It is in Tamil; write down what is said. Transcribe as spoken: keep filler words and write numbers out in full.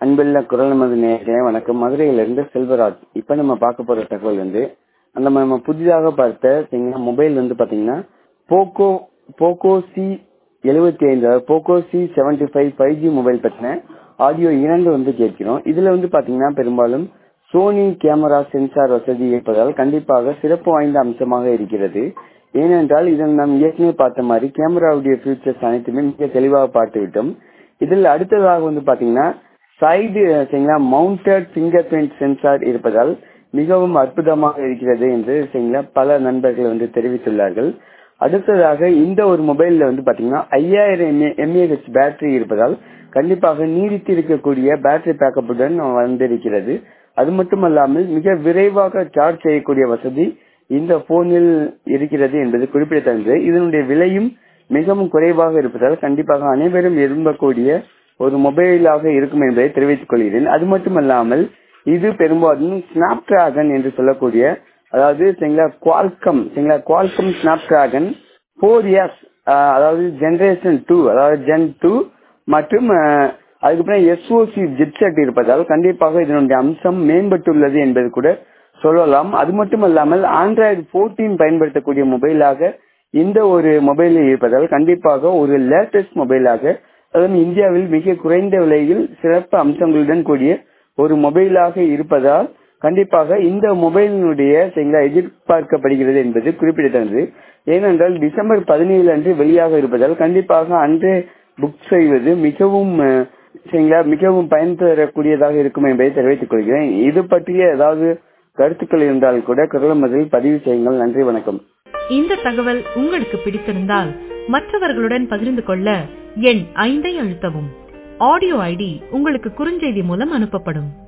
அன்புள்ள குரல் நமது நேயர்களே வணக்கம். மதுரையிலிருந்து செல்வராஜ். இப்ப நம்ம பார்க்க போற தகவல் வந்து அந்த நம்ம புதிதாக பார்த்த மொபைல் வந்து பாத்தீங்கன்னா போக்கோ போக்கோ சி எழுபத்தி ஐந்து Poco C seventy five five G mobile பற்றின ஆடியோ இரண்டு வந்து கேட்கிறோம். இதுல வந்து பாத்தீங்கன்னா பெரும்பாலும் சோனி கேமரா சென்சார் வசதி இருப்பதால் கண்டிப்பாக சிறப்பு வாய்ந்த அம்சமாக இருக்கிறது. ஏனென்றால் இதில் நாம் ஏற்கனவே பார்த்த மாதிரி கேமராவுடைய ஃபீச்சர்ஸ் அனைத்துமே மிக தெளிவாக பார்த்து விட்டோம். இதில் அடுத்ததாக வந்து பாத்தீங்கன்னா side mounted fingerprint sensor இருப்பதால் மிகவும் அற்புதமாக இருக்கிறது என்று பல நண்பர்கள் வந்து தெரிவித்துள்ளார்கள். அடுத்ததாக இந்த ஒரு மொபைல்ல வந்து பாத்தீங்கன்னா ஐயாயிரம் எம்ஏஹெச் பேட்டரி இருப்பதால் கண்டிப்பாக நீடித்து இருக்கக்கூடிய பேட்டரி பேக்கப்புடன் வந்திருக்கிறது. அது மட்டுமல்லாமல் மிக விரைவாக சார்ஜ் செய்யக்கூடிய வசதி இந்த போனில் இருக்கிறது என்பது குறிப்பிடத்தக்கது. இதனுடைய விலையும் மிகவும் குறைவாக இருப்பதால் கண்டிப்பாக அனைவரும் விரும்பக்கூடிய ஒரு மொபைலாக இருக்கும் என்பதை தெரிவித்துக் கொள்கிறேன். அது மட்டுமல்லாமல் இது பெரும்பாலும் ஸ்னாப் டிராகன் என்று சொல்லக்கூடிய அதாவது Qualcomm Qualcomm Snapdragon four S அதாவது ஜெனரேஷன் டூ அதாவது ஜென் டூ மற்றும் அதுக்கப்புறம் எஸ்ஓசி ஜிப்செட் இருப்பதால் கண்டிப்பாக இதனுடைய அம்சம் மேம்பட்டுள்ளது என்பது கூட சொல்லலாம். அது மட்டுமல்லாமல் ஆண்ட்ராய்டு போர்டீன் பயன்படுத்தக்கூடிய மொபைலாக இந்த ஒரு மொபைலில் இருப்பதால் கண்டிப்பாக ஒரு லேட்டஸ்ட் மொபைலாக அதுவும் இந்தியாவில் மிக குறைந்த விலையில் சிறப்பு அம்சங்களுடன் கூடிய ஒரு மொபைலாக இருப்பதால் கண்டிப்பாக இந்த மொபைலினுடைய எதிர்பார்க்கப்படுகிறது என்பது குறிப்பிடத்தக்கது. ஏனென்றால் டிசம்பர் பதினேழு அன்று வெளியாக இருப்பதால் கண்டிப்பாக அன்றே புக் செய்வது மிகவும் மிகவும் பயன் தரக்கூடியதாக இருக்கும் என்பதை தெரிவித்துக் கொள்கிறேன். இது பற்றிய ஏதாவது கருத்துக்கள் இருந்தால் கூட குரல் பதிவு செய்யுங்கள். நன்றி, வணக்கம். இந்த தகவல் உங்களுக்கு பிடித்திருந்தால் மற்றவர்களுடன் பகிர்ந்து கொள்ள எண் ஐந்தை அழுத்தவும். ஆடியோ ஐடி உங்களுக்கு குறுஞ்செய்தி மூலம் அனுப்பப்படும்.